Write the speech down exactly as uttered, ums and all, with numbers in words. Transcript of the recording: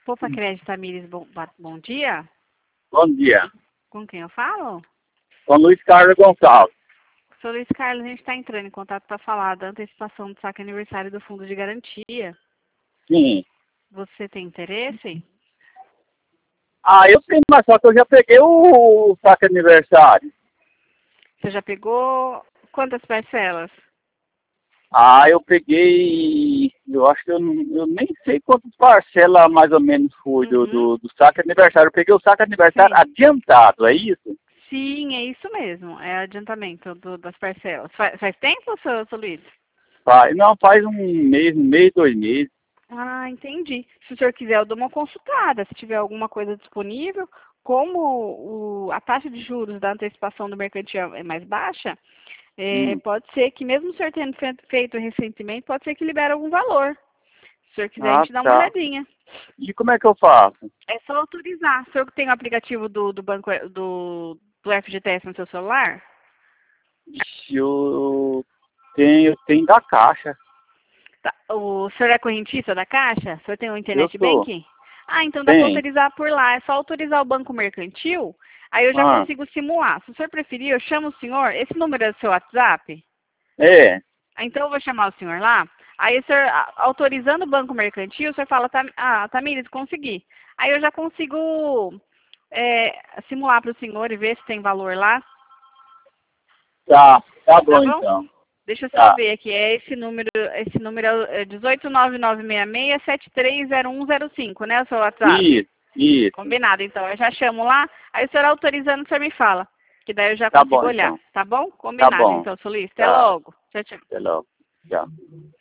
Poupa Crédito Tamires, bom, bom dia. Bom dia. Com quem eu falo? Com Luiz Carlos Gonçalves. Sou Luiz Carlos, a gente está entrando em contato para falar da antecipação do saque aniversário do Fundo de Garantia. Sim. Você tem interesse? Ah, eu tenho, mas só que eu já peguei o, o saque aniversário. Você já pegou quantas parcelas? Ah, eu peguei, eu acho que eu, não- eu nem sei quantas parcelas mais ou menos foi do, Uhum. do, do saque aniversário. Eu peguei o saque aniversário Sim. adiantado, é isso? Sim, é isso mesmo. É adiantamento do, das parcelas. Faz, faz tempo, seu, seu Luiz? Faz, não, faz um mês, um mês, dois meses. Ah, entendi. Se o senhor quiser, eu dou uma consultada. Se tiver alguma coisa disponível, como o, a taxa de juros da antecipação do mercantil é mais baixa, é, Hum. pode ser que, mesmo o senhor tendo fe- feito recentemente, pode ser que libere algum valor. Se o senhor quiser, a Ah, gente dá uma tá. olhadinha. E como é que eu faço? É só autorizar. O senhor tem o aplicativo do, do banco do, do F G T S no seu celular? Ixi, eu tenho, tenho da Caixa. Tá. O senhor é correntista da Caixa? O senhor tem o Eu Internet sou. Banking? Ah, então dá para Tem. autorizar por lá. É só autorizar o banco mercantil, aí eu já Ah, consigo simular. Se o senhor preferir, eu chamo o senhor. Esse número é do seu WhatsApp? é. Ah, então eu vou chamar o senhor lá. Aí o senhor, a- autorizando o banco mercantil, o senhor fala, "Tam- ah, Tamires, consegui." Aí eu já consigo é, simular para o senhor e ver se tem valor lá. Tá, tá Tá bom bom? então. Deixa eu só Tá. ver aqui. É esse número, esse número é um oito nove nove seis seis sete três zero um zero cinco, né? O seu WhatsApp. Isso, isso. Combinado, então. Eu já chamo lá. Aí o senhor autorizando, o senhor me fala. Que daí eu já Tá consigo bom olhar. então. Tá bom? Tá Combinado, bom. então, Solista. Até Tá. logo. Tchau, tchau. Até logo. Tchau.